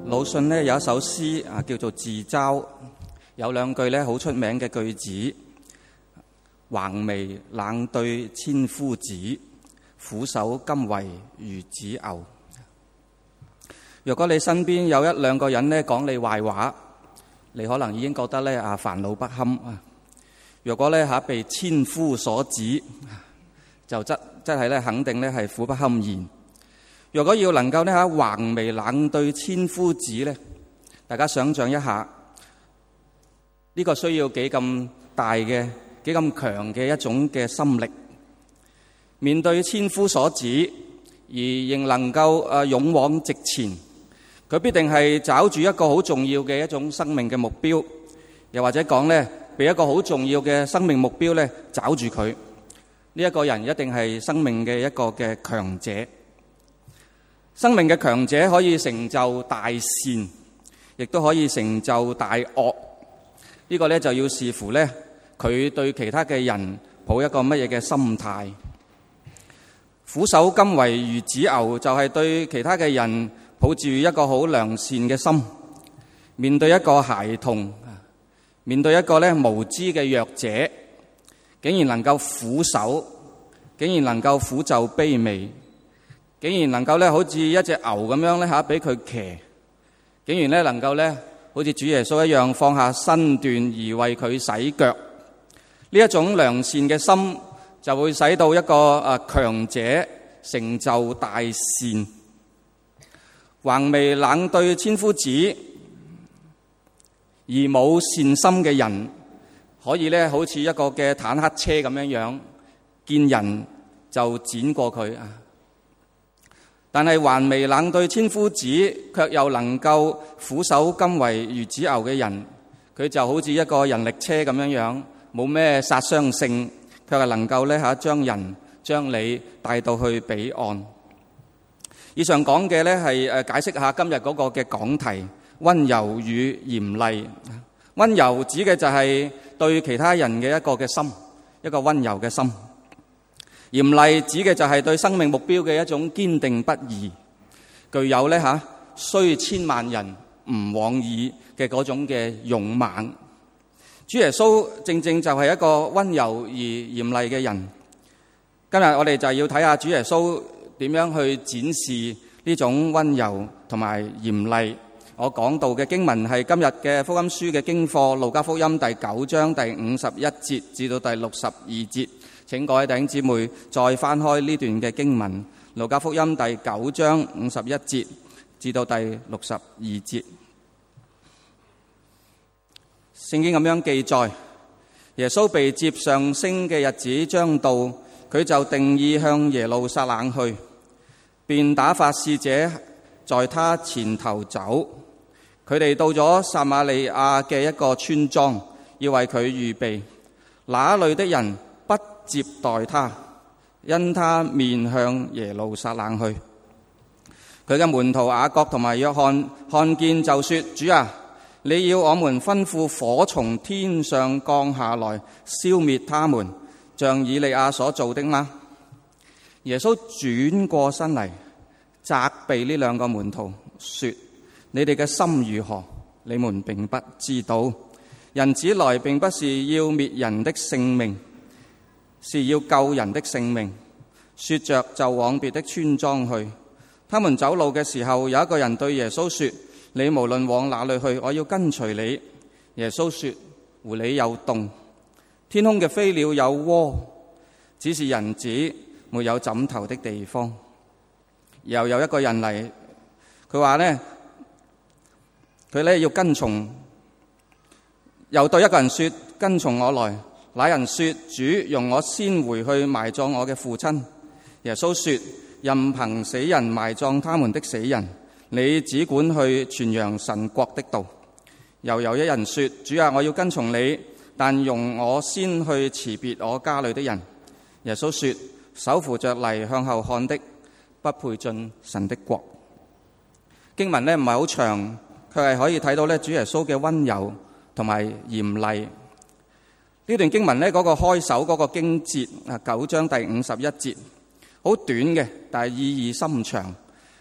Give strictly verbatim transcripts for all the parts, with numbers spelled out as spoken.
魯迅呢有一首詩啊，叫做《自嘲》，有兩句呢好出名嘅句子：橫眉冷對千夫指，俯首甘為孺子牛。若果你身邊有一兩個人呢講你壞話，你可能已經覺得呢啊煩惱不堪啊。若果呢吓被千夫所指，就真真係呢肯定呢係苦不堪言。若果要能夠呢吓橫眉冷對千夫指呢，大家想象一下，呢個需要幾咁大嘅、幾咁強嘅一種嘅心力，面對千夫所指而仍能夠誒勇往直前，佢必定係找住一個好重要嘅一種生命嘅目標，又或者講呢，被一個好重要嘅生命目標呢找住佢。呢一個人一定係生命嘅一個嘅強者。生命嘅強者可以成就大善，亦都可以成就大惡。呢個呢，就要視乎呢佢對其他嘅人抱一個乜嘢嘅心態。俯首甘為孺子牛，就係對其他嘅人抱住一個好良善嘅心，面對一個孩童，面對一個呢無知嘅弱者，竟然能夠俯首，竟然能夠俯就卑微，竟然能夠咧好似一隻牛咁樣咧吓，俾佢騎，竟然咧能夠咧好似主耶穌一樣放下身段而為佢洗腳。呢一種良善嘅心，就會使到一個誒強者成就大善。橫眉冷對千夫指，而冇善心嘅人，可以咧好似一個嘅坦克車咁樣樣，見人就剪過佢啊！但係橫眉冷對千夫指，卻又能夠俯首甘為孺子牛嘅人，佢就好似一個人力車咁樣樣，冇咩殺傷性，卻係能夠咧嚇將人將你帶到去彼岸。以上講嘅咧係誒解釋下今日嗰個嘅講題：溫柔與嚴厲。溫柔指嘅就係對其他人嘅一個嘅心，一個溫柔嘅心。嚴厲指嘅就係對生命目標嘅一種堅定不移，具有咧吓雖千萬人吾往矣嘅嗰種嘅勇猛。主耶穌正正就係一個溫柔而嚴厲嘅人。今日我哋就要睇下主耶穌點樣去展示呢種溫柔同埋嚴厲。我講到嘅經文係今日嘅福音書嘅經課，路加福音第九章第五十一節至到第六十二節。請各位弟兄姊妹再翻開呢段嘅經文，路加福音第九章五十一節至到第六十二節。聖經咁樣記載，耶穌被接上升嘅日子將到，佢就定意向耶路撒冷去，便打發使者在他前頭走。佢哋到咗撒瑪利亞嘅一個村莊，要為佢預備。那裏的人不接待他，因他面向耶路撒冷去。佢嘅門徒雅各同埋約翰看見就說：主啊，你要我們吩咐火從天上降下來，消滅他們，像以利亞所做的嗎？耶穌轉過身嚟，責備呢兩個門徒，說：你哋嘅心如何？你們並不知道。人子來並不是要滅人的性命，是要救人的性命。說着就往別的村莊去。他們走路嘅時候，有一個人對耶穌說：你無論往哪裏去，我要跟隨你。耶穌說：狐狸有洞，天空嘅飛鳥有窩，只是人子沒有枕頭的地方。又有一個人嚟，佢話呢，佢呢要跟從，又對一個人說：跟從我來。那人說：主，容我先回去埋葬我嘅父親。耶穌說：任憑死人埋葬他們的死人，你只管去傳揚神國的道。又有一人說：主啊，我要跟從你，但容我先去辭別我家裏的人。耶穌說：手扶着犁向後看的，不配進神的國。經文呢唔係好長，佢係可以睇到呢主耶穌嘅溫柔同埋嚴厲。呢段經文呢嗰個開首嗰個經節啊，九章第五十一節，好短嘅，但係意義深長。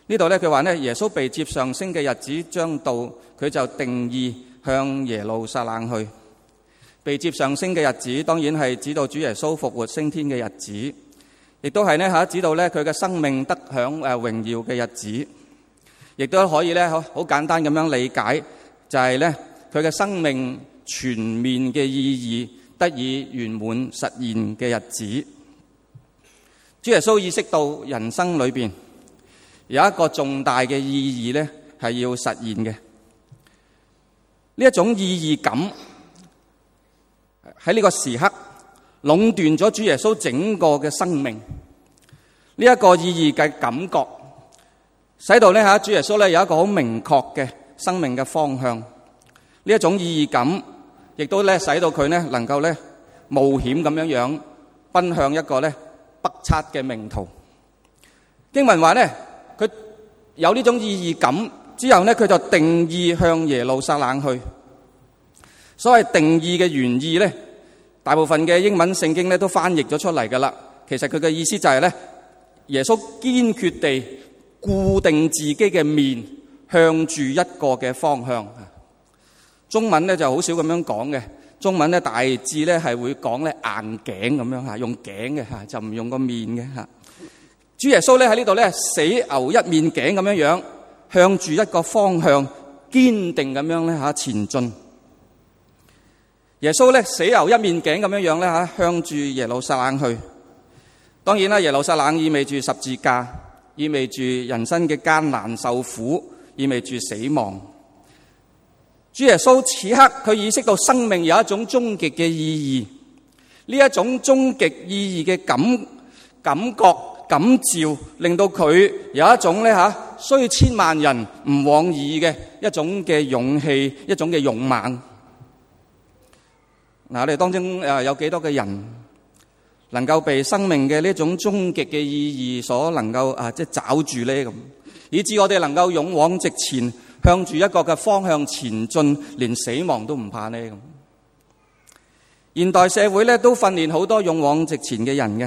呢度咧佢話咧，耶穌被接上升嘅日子將到，佢就定意向耶路撒冷去。被接上升嘅日子，當然係指到主耶穌復活升天嘅日子，亦都係咧嚇指到咧佢嘅生命得享誒榮耀嘅日子，亦都可以咧好好簡單咁樣理解，就係咧佢嘅生命全面嘅意義得以圓滿實現嘅日子。主耶穌意識到人生裏邊有一個重大嘅意義咧係要實現嘅，呢一種意義感喺呢個時刻壟斷咗主耶穌整個嘅生命。呢一個意義嘅感覺，使到咧吓主耶穌咧有一個好明確嘅生命嘅方向。呢一種意義感，亦都咧使到佢咧能夠咧冒險咁樣樣奔向一個咧北測嘅命途。經文話咧，佢有呢種意義感之後咧，佢就定意向耶路撒冷去。所謂定意嘅原意咧，大部分嘅英文聖經咧都翻譯咗出嚟噶啦。其實佢嘅意思就係咧，耶穌堅決地固定自己嘅面向住一個嘅方向。中文咧就好少咁樣講嘅，中文咧大致咧係會講咧硬頸咁樣吓，用頸嘅吓，就唔用個面嘅吓。主耶穌咧喺呢度咧死牛一面頸咁樣樣，向住一個方向堅定咁樣咧吓前進。耶穌咧死牛一面頸咁樣樣咧吓，向住耶路撒冷去。當然啦，耶路撒冷意味住十字架，意味住人生嘅艱難受苦，意味住死亡。主耶穌此刻佢意識到生命有一種終極嘅意義，呢一種終極意義嘅感感覺感召，令到佢有一種咧吓雖千萬人唔往矣嘅一種嘅勇氣，一種嘅勇猛。嗱，我哋當中誒有幾多嘅人能夠被生命嘅呢種終極嘅意義所能夠啊即係抓住咧咁，以致我哋能夠勇往直前，向住一個嘅方向前進，連死亡都唔怕呢咁。現代社會咧都訓練好多勇往直前嘅人嘅，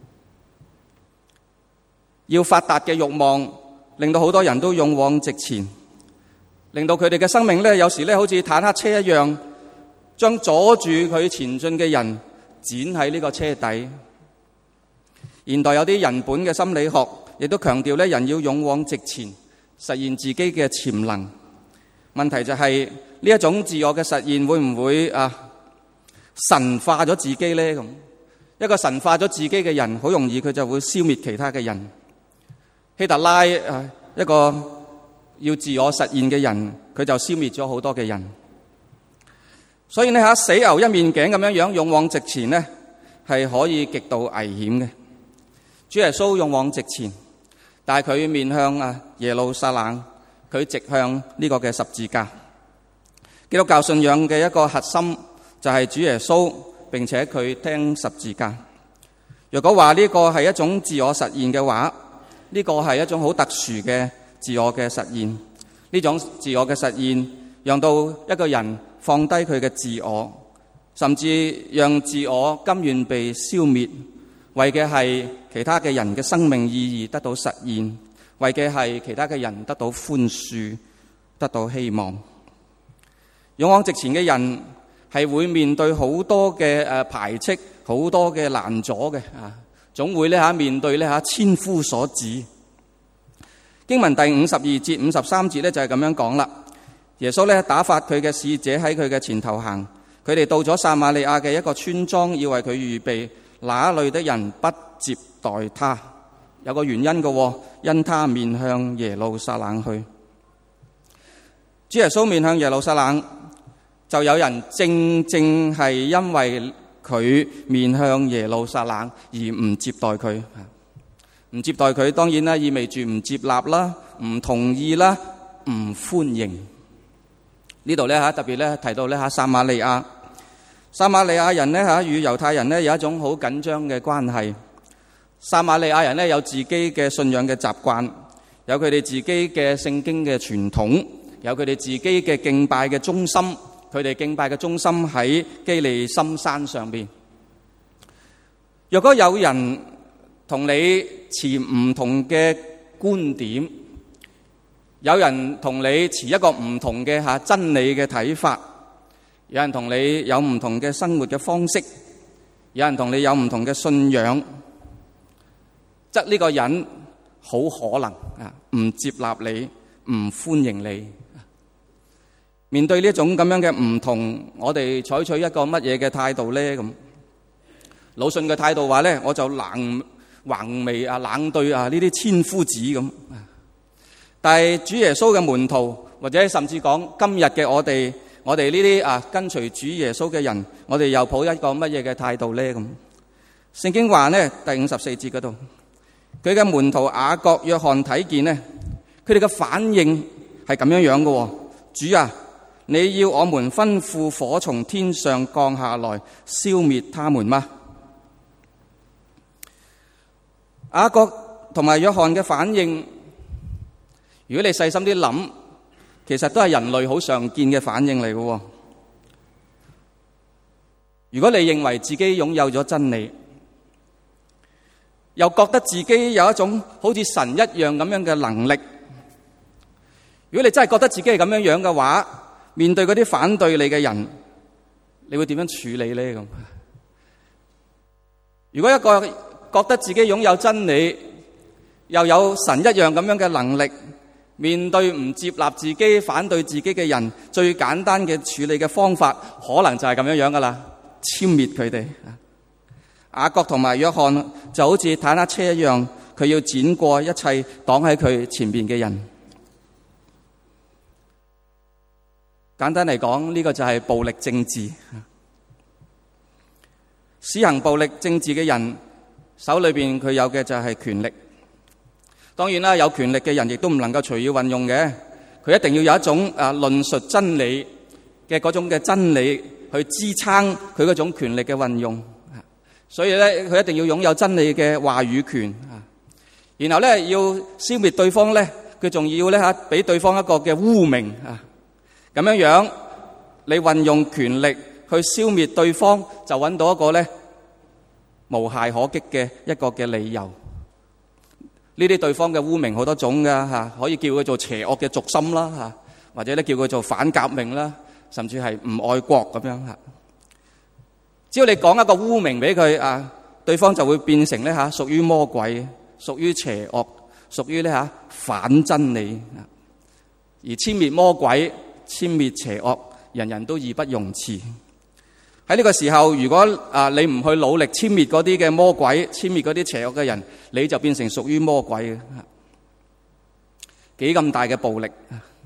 要發達嘅慾望令到好多人都勇往直前，令到佢哋嘅生命咧有時咧好似坦克車一樣，將阻住佢前進嘅人剪喺呢個車底。現代有啲人本嘅心理學亦都強調咧，人要勇往直前，實現自己嘅潛能。問題就係呢一種自我嘅實現會唔會啊神化咗自己咧？咁一個神化咗自己嘅人，好容易佢就會消滅其他嘅人。希特拉啊，一個要自我實現嘅人，佢就消滅咗好多嘅人。所以呢吓死牛一面頸咁樣樣勇往直前呢，係可以極度危險嘅。主耶穌勇往直前，但係佢面向啊耶路撒冷，佢直向呢個嘅十字架。基督教信仰嘅一個核心就係主耶穌，並且佢聽十字架。若果話呢個係一種自我實現嘅話，呢個係一種好特殊嘅自我嘅實現。呢種自我嘅實現，讓到一個人放低佢嘅自我，甚至讓自我甘願被消滅，為嘅係其他嘅人嘅生命意義得到實現，為嘅係其他嘅人得到寬恕，得到希望。勇往直前嘅人係會面對好多嘅誒排斥，好多嘅難阻嘅啊，總會咧吓面對咧吓千夫所指。經文第五十二節、五十三節咧就係咁樣講啦。耶穌咧打發佢嘅使者喺佢嘅前頭行，佢哋到咗撒瑪利亞嘅一個村莊，要為佢預備，那裏的人不接待他。有個原因嘅，因他面向耶路撒冷去。主耶穌面向耶路撒冷，就有人正正係因為佢面向耶路撒冷而唔接待佢。唔接待佢當然啦，意味住唔接納啦，唔同意啦，唔歡迎。呢度咧吓特別咧提到咧吓撒瑪利亞，撒瑪利亞人咧吓與猶太人咧有一種好緊張嘅關係。撒瑪利亞人咧有自己嘅信仰嘅習慣，有佢哋自己嘅聖經嘅傳統，有佢哋自己嘅敬拜嘅中心。佢哋敬拜嘅中心喺基利心山上邊。若果有人同你持唔同嘅觀點， 有人同你持一個唔同嘅吓真理嘅睇法，有人同你有唔同嘅生活嘅方式，有人同你有唔同嘅信仰，則呢個人好可能啊唔接納你，唔歡迎你。面對呢種咁樣嘅唔同，我哋採取一個乜嘢嘅態度咧？咁魯迅嘅態度話咧，我就冷橫眉啊冷對啊呢啲千夫子咁。但係主耶穌嘅門徒，或者甚至講今日嘅我哋，我哋呢啲啊跟隨主耶穌嘅人，我哋又抱一個乜嘢嘅態度咧？咁聖經話咧，第五十四節嗰度，佢嘅門徒雅各、約翰睇見咧，佢哋嘅反應係咁樣樣嘅。主啊，你要我們吩咐火從天上降下來，消滅他們嗎？雅各同埋約翰嘅反應，如果你細心啲諗，其實都係人類好常見嘅反應嚟嘅。如果你認為自己擁有咗真理，又覺得自己有一種好似神一樣咁樣嘅能力，如果你真係覺得自己係咁樣樣嘅話，面對嗰啲反對你嘅人，你會點樣處理呢？咁如果一個覺得自己擁有真理，又有神一樣咁樣嘅能力，面對唔接納自己、反對自己嘅人，最簡單嘅處理嘅方法，可能就係咁樣樣噶啦，殲滅佢哋。雅各同埋約翰就好似坦克車一樣，佢要剪過一切擋喺佢前邊嘅人。簡單嚟講，呢個就係暴力政治。施行暴力政治嘅人手裏邊佢有嘅就係權力。當然啦，有權力嘅人亦都唔能夠隨意運用嘅，佢一定要有一種啊論述真理嘅嗰種嘅真理去支撐佢嗰種權力嘅運用。所以咧，佢一定要擁有真理嘅話語權。然後咧，要消滅對方咧，佢仲要咧吓俾對方一個嘅污名啊。咁樣樣，你運用權力去消滅對方，就揾到一個咧無懈可擊嘅一個嘅理由。呢啲對方嘅污名好多種噶吓，可以叫佢做邪惡嘅軸心啦吓，或者咧叫佢做反革命啦，甚至係唔愛國咁樣吓。只要你講一個污名俾佢啊，對方就會變成咧吓屬於魔鬼、屬於邪惡、屬於咧吓反真理。而殲滅魔鬼、殲滅邪惡，人人都義不容辭。喺呢個時候，如果啊你唔去努力殲滅嗰啲嘅魔鬼、殲滅嗰啲邪惡嘅人，你就變成屬於魔鬼嘅。幾咁大嘅暴力，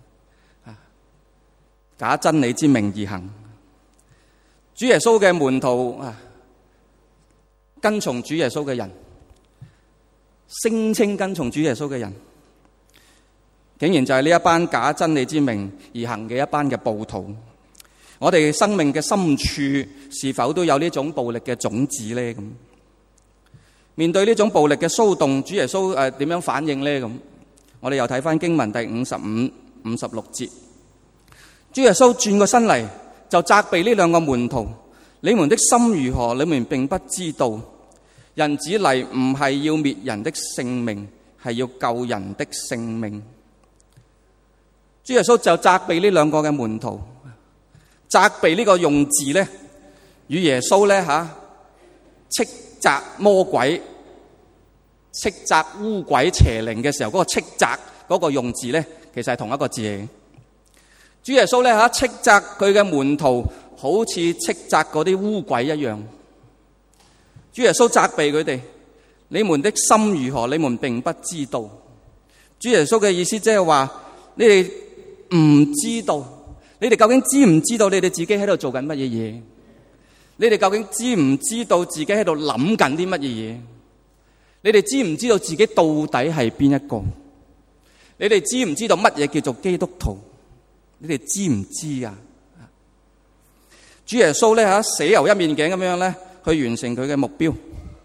假真理之名而行。主耶穌嘅門徒啊，跟從主耶穌嘅人，聲稱跟從主耶穌嘅人，竟然就係呢一班假真理之名而行嘅一班嘅暴徒。我哋生命嘅深處是否都有呢種暴力嘅種子咧？咁面對呢種暴力嘅騷動，主耶穌誒點樣反應咧？咁我哋又睇翻經文第五十五、五十六節，主耶穌轉過身嚟就責備呢兩個門徒：你們的心如何？你們並不知道。人子嚟唔係要滅人的性命，係要救人的性命。主耶穌就責備呢兩個嘅門徒。責備呢個用字咧，與耶穌咧吓斥責魔鬼、斥責污鬼邪靈嘅時候嗰個斥責嗰個用字咧，其實係同一個字嚟嘅。主耶穌咧吓斥責佢嘅門徒，好似斥責嗰啲污鬼一樣。主耶穌責備佢哋：你們的心如何？你們並不知道。主耶穌嘅意思即係話，你哋唔知道。你哋究竟知唔知道你哋自己喺度做緊乜嘢嘢？你哋究竟知唔知道自己喺度諗緊啲乜嘢嘢？你哋知唔知道自己到底係邊一個？你哋知唔知道乜嘢叫做基督徒？你哋知唔知啊？主耶穌咧吓死牛一面頸咁樣咧，去完成佢嘅目標。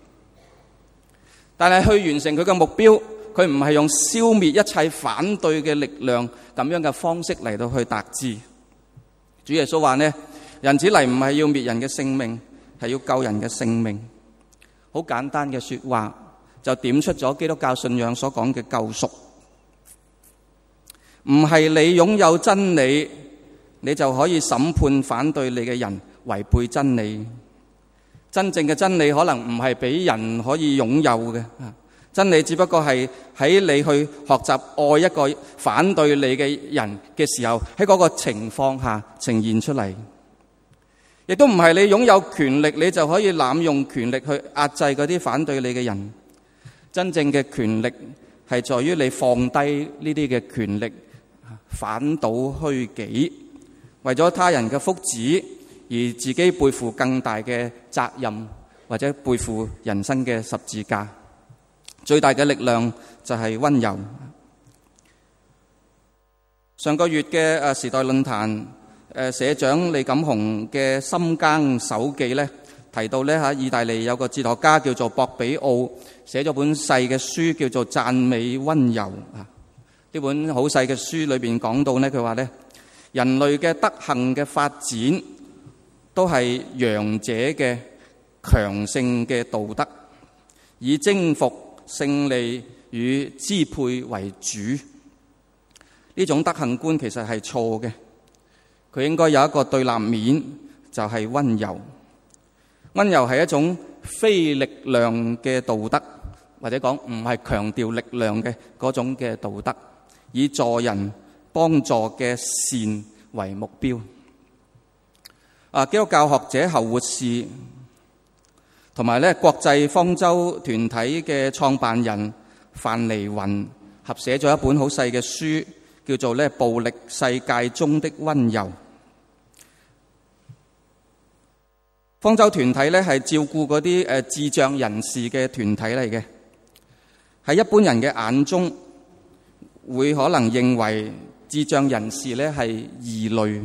但係去完成佢嘅目標，佢唔係用消滅一切反對嘅力量咁樣嘅方式嚟到去達至。主耶穌話呢，人子嚟唔係要滅人嘅性命，係要救人嘅性命。好簡單嘅說話，就點出咗基督教信仰所講嘅救贖。 唔係你擁有真理，你就可以審判反對你嘅人違背真理。真正嘅真理可能唔係俾人可以擁有嘅，真理只不過係喺你去學習愛一個反對你嘅人嘅時候，喺嗰個情況下呈現出嚟。亦都唔係你擁有權力，你就可以濫用權力去壓制嗰啲反對你嘅人。真正嘅權力係在於你放低呢啲嘅權力，反倒虛己，為咗他人嘅福祉而自己背負更大嘅責任，或者背負人生嘅十字架。最大嘅力量就係溫柔。上個月嘅誒時代論壇誒社長李錦雄嘅深耕手記咧，提到咧嚇，意大利有個哲學家叫做博比奧，寫咗本細嘅書叫做《讚美溫柔》啊。呢本好細嘅書裏邊講到咧，佢話咧，人類嘅德行嘅發展都係陽者嘅強盛嘅道德，以征服、勝利與支配為主。呢種德行觀其實係錯嘅，佢應該有一個對立面，就係溫柔。溫柔係一種非力量嘅道德，或者講唔係強調力量嘅嗰種嘅道德，以助人幫助嘅善為目標。啊，基督教學者侯活士同埋咧國際方舟團體嘅創辦人范尼雲合寫咗一本好細嘅書，叫做咧《暴力世界中的溫柔》。方舟團體咧係照顧嗰啲誒智障人士嘅團體嚟嘅，喺一般人嘅眼中，會可能認為智障人士咧係異類。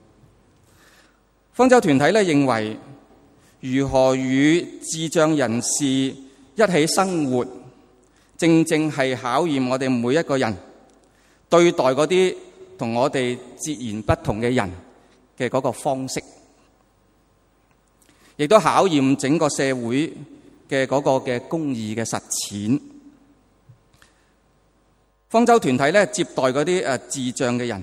方舟團體咧認為，如何與智障人士一起生活，正正係考驗我哋每一個人對待嗰啲同我哋截然不同嘅人嘅嗰個方式，亦都考驗整個社會嘅嗰個嘅公義嘅實踐。方舟團體咧接待嗰啲誒智障嘅人，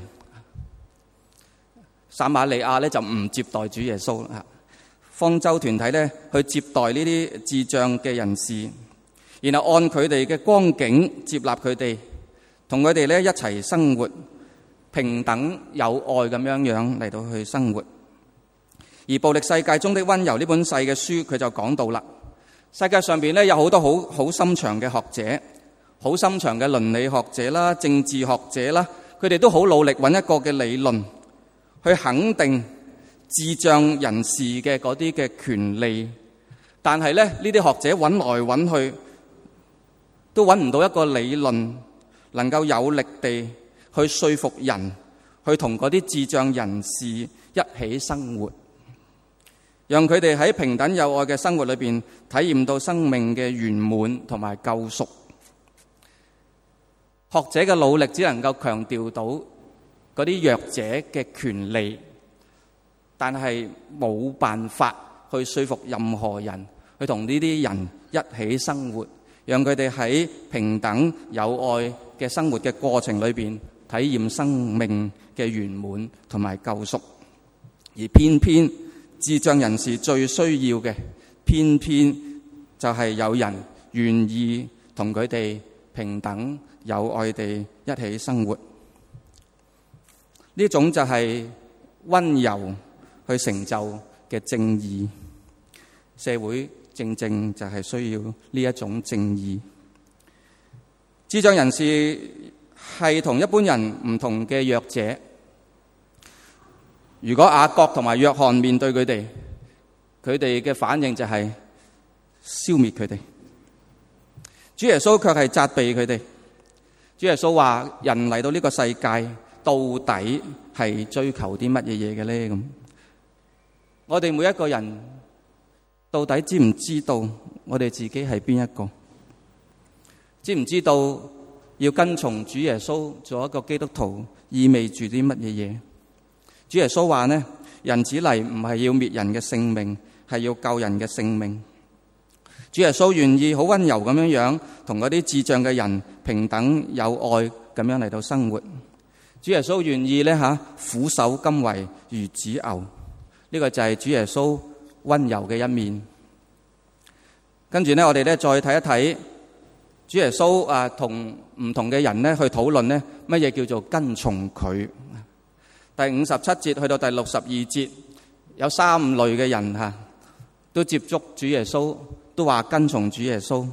撒瑪利亞咧就唔接待主耶穌啦。方舟團體咧去接待呢啲智障嘅人士，然後按佢哋嘅光景接納佢哋，同佢哋咧一齊生活，平等有愛咁樣樣嚟到去生活。而《暴力世界中的溫柔》呢本細嘅書，佢就講到啦，世界上邊咧有好多好好深長嘅學者，好深長嘅倫理學者啦、政治學者啦，佢哋都好努力揾一個嘅理論去肯定智障人士嘅嗰啲嘅權利，但係咧呢啲學者揾來揾去都揾唔到一個理論能夠有力地去說服人去同嗰啲智障人士一起生活，讓佢哋喺平等有愛嘅生活裏邊體驗到生命嘅圓滿同埋救贖。學者嘅努力只能夠強調到嗰啲弱者嘅權利，但係冇辦法去說服任何人去同呢啲人一起生活，讓佢哋喺平等有愛嘅生活嘅過程裏邊體驗生命嘅圓滿同埋救贖。而偏偏智障人士最需要嘅，偏偏就係有人願意同佢哋平等有愛地一起生活。呢種就係溫柔去成就嘅正義，社會正正就係需要呢一種正義。智障人士係同一般人唔同嘅弱者。如果雅各同埋約翰面對佢哋，佢哋嘅反應就係消滅佢哋。主耶穌卻係責備佢哋。主耶穌話：人嚟到呢個世界，到底係追求啲乜嘢嘢嘅咧？咁我哋每一個人到底知唔知道我哋自己係邊一個？知唔知道要跟從主耶穌做一個基督徒意味住啲乜嘢嘢？主耶穌話呢，人子嚟唔係要滅人嘅性命，係要救人嘅性命。主耶穌願意好溫柔咁樣樣同嗰啲智障嘅人平等有愛咁樣嚟到生活。 主耶穌願意咧吓俯首甘為如子牛，呢、這個就係主耶穌溫柔嘅一面。跟住咧，我哋咧再睇一睇主耶穌啊，同唔同嘅人咧去討論咧乜嘢叫做跟從佢。第五十七節去到第六十二節，有三類嘅人吓都接觸主耶穌，都話跟從主耶穌。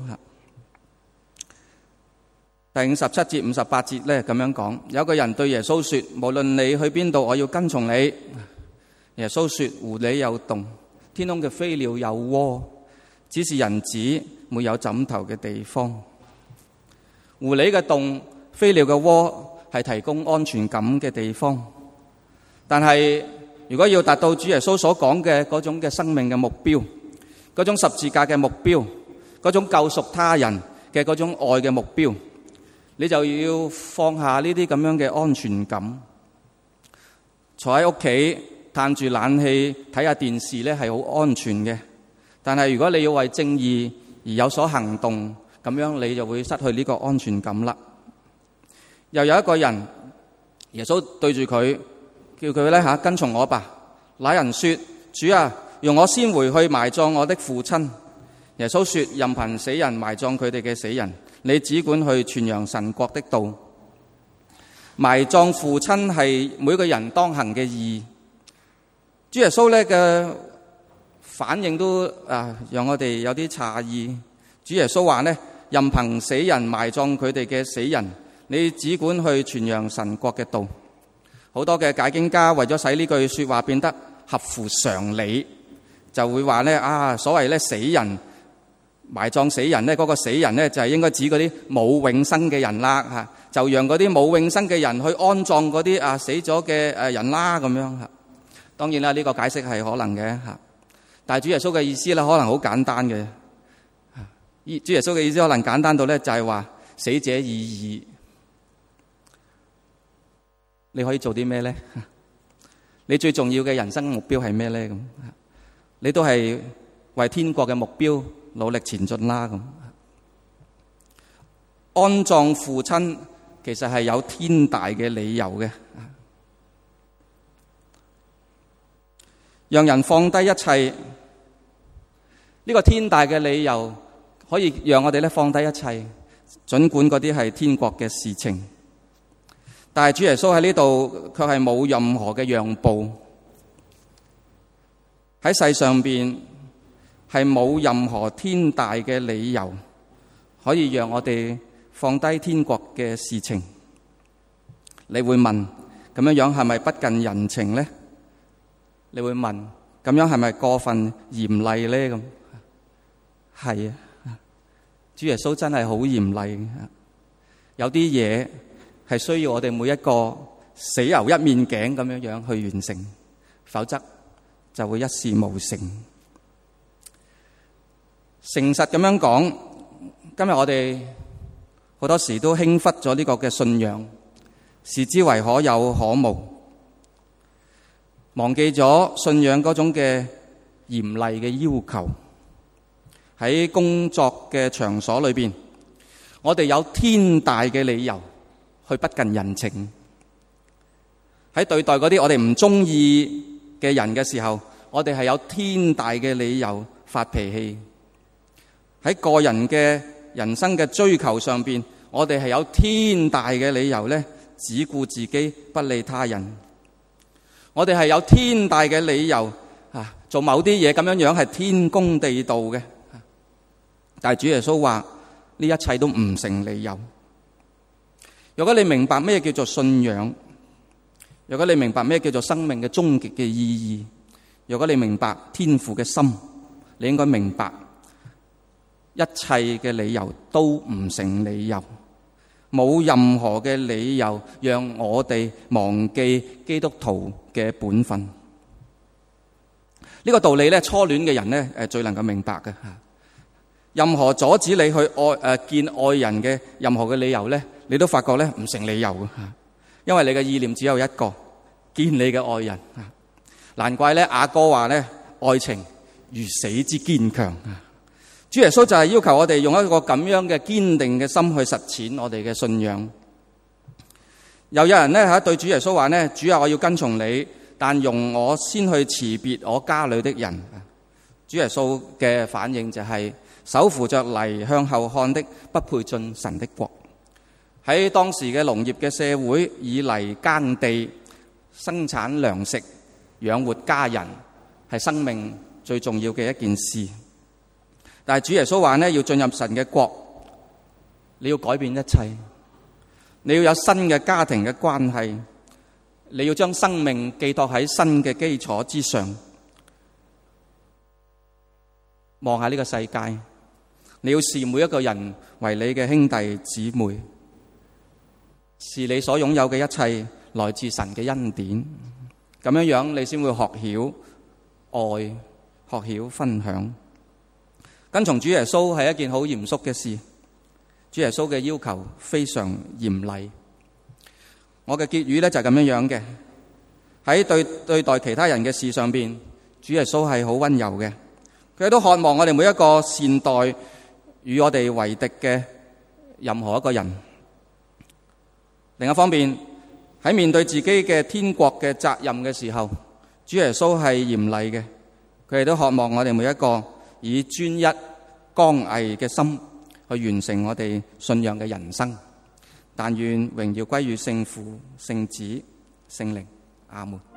第五十七節、五十八節咧咁樣講，有個人對耶穌說：無論你去邊度，我要跟從你。耶穌說：狐狸有洞，天空嘅飛鳥有窩，只是人子沒有枕頭嘅地方。狐狸嘅洞、飛鳥嘅窩係提供安全感嘅地方，但係如果要達到主耶穌所講嘅嗰種嘅生命嘅目標，嗰種十字架嘅目標，嗰種救贖他人嘅嗰種愛嘅目標，你就要放下呢啲咁樣嘅安全感，坐喺屋企嘆住冷氣睇下電視咧係好安全嘅。但係如果你要為正義而有所行動，咁樣你就會失去呢個安全感啦。又有一個人，耶穌對住佢叫佢咧吓跟從我吧。那人說：主啊，容我先回去埋葬我的父親。耶穌說：任憑死人埋葬佢哋嘅死人，你只管去傳揚神國的道。埋葬父親係每個人當行嘅義。主耶穌咧嘅反應都啊，讓我哋有啲詫異。主耶穌話呢，任憑死人埋葬佢哋嘅死人，你只管去傳揚神國嘅道。好多嘅解經家為咗使呢句說話變得合乎常理，就會話呢啊，所謂咧死人埋葬死人咧，嗰個死人咧就係應該指嗰啲冇永生嘅人啦吓，就讓嗰啲冇永生嘅人去安葬嗰啲啊死咗嘅誒人啦咁樣吓。當然啦，呢個解釋係可能嘅吓，但係主耶穌嘅意思咧可能好簡單嘅。主耶穌嘅意思可能簡單到咧就係話死者已矣，你可以做啲咩咧？你最重要嘅人生目標係咩咧？咁你都係為天國嘅目標努力前進啦。咁安葬父親其實係有天大嘅理由嘅，讓人放低一切。呢個天大嘅理由可以讓我哋咧放低一切，儘管嗰啲係天國嘅事情。但係主耶穌喺呢度卻係冇任何嘅讓步，喺世上邊係冇任何天大嘅理由可以讓我哋放低天國嘅事情。你會問，咁樣樣係咪不近人情呢？你會問，咁樣係咪過分嚴厲呢？咁係啊，主耶穌真係好嚴厲。有啲嘢係需要我哋每一個死牛一面頸咁樣樣去完成，否則就會一事無成。誠實咁樣講，今日我哋好多時都輕忽咗呢個嘅信仰，視之為可有可無，忘記咗信仰嗰種嘅嚴厲嘅要求。喺工作嘅場所裏邊，我哋有天大嘅理由去不近人情。喺對待嗰啲我哋唔中意嘅人嘅時候，我哋係有天大嘅理由發脾氣。喺個人嘅人生嘅追求上邊，我哋係有天大嘅理由咧，只顧自己不理他人。我哋係有天大嘅理由啊，做某啲嘢咁樣樣係天公地道嘅。但係主耶穌話呢一切都唔成理由。如果你明白咩叫做信仰，如果你明白咩叫做生命嘅終極嘅意義，如果你明白天父嘅心，你應該明白一切嘅理由都唔成理由，冇任何嘅理由讓我哋忘記基督徒嘅本分。呢個道理咧，初戀嘅人咧誒最能夠明白嘅。任何阻止你去愛誒、呃、見愛人嘅任何嘅理由咧，你都發覺咧唔成理由嘅，因為你嘅意念只有一個，見你嘅愛人。難怪咧雅歌話咧，愛情如死之堅強。主耶穌就係要求我哋用一個咁樣嘅堅定嘅心去實踐我哋嘅信仰。 又有人咧喺對主耶穌話咧：主啊，我要跟從你，但容我先去辭別我家裏的人。主耶穌嘅反應就係、是：手扶着犁向後看的，不配進神的國。喺當時嘅農業嘅社會，以犁耕地、生產糧食、養活家人，係生命最重要嘅一件事。但係主耶穌話咧，要進入神嘅國，你要改變一切，你要有新嘅家庭嘅關係，你要將生命寄託喺新嘅基礎之上。望下呢個世界，你要視每一個人為你嘅兄弟姊妹，視你所擁有嘅一切來自神嘅恩典。咁樣樣你先會學曉愛，學曉分享。跟從主耶穌係一件好嚴肅嘅事，主耶穌嘅要求非常嚴厲。我嘅結語咧就係咁樣樣嘅。喺對對待其他人嘅事上邊，主耶穌係好溫柔嘅。佢都渴望我哋每一個善待與我哋為敵嘅任何一個人。另一方面，喺面對自己嘅天國嘅責任嘅時候，主耶穌係嚴厲嘅。佢哋都渴望我哋每一個以專一剛毅嘅心去完成我哋信仰嘅人生。但願榮耀歸於聖父、聖子、聖靈。阿門。